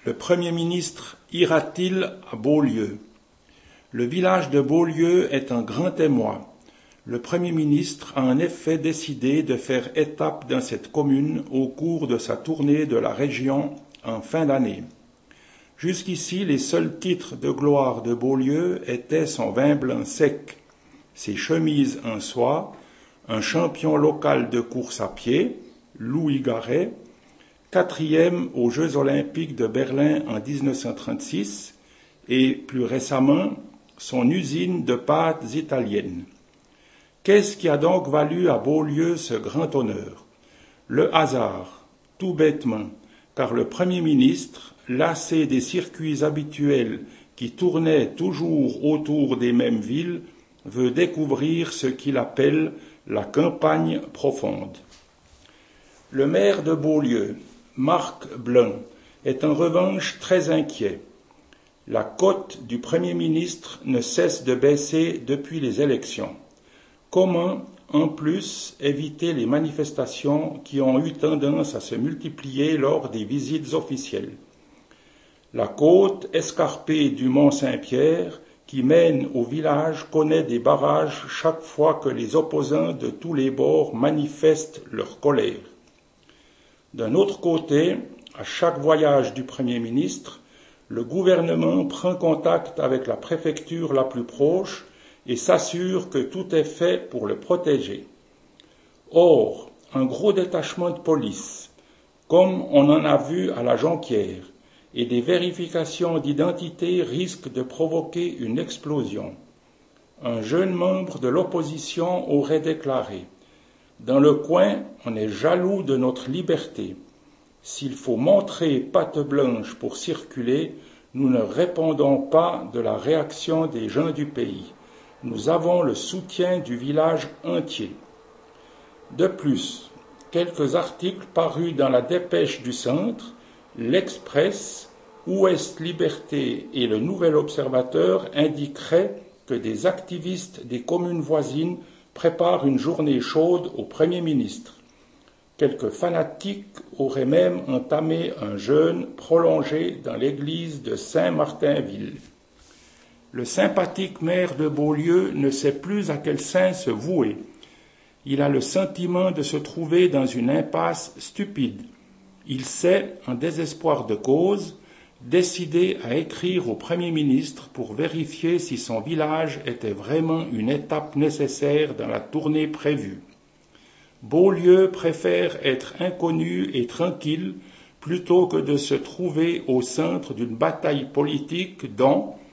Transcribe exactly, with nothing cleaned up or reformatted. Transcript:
Le Premier ministre ira-t-il à Beaulieu? Le village de Beaulieu est un grand émoi. Le Premier ministre a en effet décidé de faire étape dans cette commune au cours de sa tournée de la région en fin d'année. Jusqu'ici, les seuls titres de gloire de Beaulieu étaient son vin blanc sec, ses chemises en soie, un champion local de course à pied, Louis Garret, quatrième aux Jeux olympiques de Berlin en dix-neuf cent trente-six et, plus récemment, son usine de pâtes italiennes. Qu'est-ce qui a donc valu à Beaulieu ce grand honneur? Le hasard, tout bêtement, car le Premier ministre, lassé des circuits habituels qui tournaient toujours autour des mêmes villes, veut découvrir ce qu'il appelle la campagne profonde. Le maire de Beaulieu, Marc Blanc, est en revanche très inquiet. La cote du Premier ministre ne cesse de baisser depuis les élections. Comment, en plus, éviter les manifestations qui ont eu tendance à se multiplier lors des visites officielles? La côte escarpée du Mont-Saint-Pierre, qui mène au village, connaît des barrages chaque fois que les opposants de tous les bords manifestent leur colère. D'un autre côté, à chaque voyage du Premier ministre, le gouvernement prend contact avec la préfecture la plus proche et s'assure que tout est fait pour le protéger. Or, un gros détachement de police, comme on en a vu à la Jonquière, et des vérifications d'identité risquent de provoquer une explosion. Un jeune membre de l'opposition aurait déclaré « Dans le coin, on est jaloux de notre liberté. S'il faut montrer patte blanche pour circuler, nous ne répondons pas de la réaction des gens du pays. Nous avons le soutien du village entier. » De plus, quelques articles parus dans la Dépêche du Centre, l'Express, Ouest Liberté et le Nouvel Observateur indiqueraient que des activistes des communes voisines préparent une journée chaude au Premier ministre. Quelques fanatiques auraient même entamé un jeûne prolongé dans l'église de Saint-Martinville. Le sympathique maire de Beaulieu ne sait plus à quel saint se vouer. Il a le sentiment de se trouver dans une impasse stupide. Il s'est, en désespoir de cause, décidé à écrire au Premier ministre pour vérifier si son village était vraiment une étape nécessaire dans la tournée prévue. Beaulieu préfère être inconnu et tranquille plutôt que de se trouver au centre d'une bataille politique dont,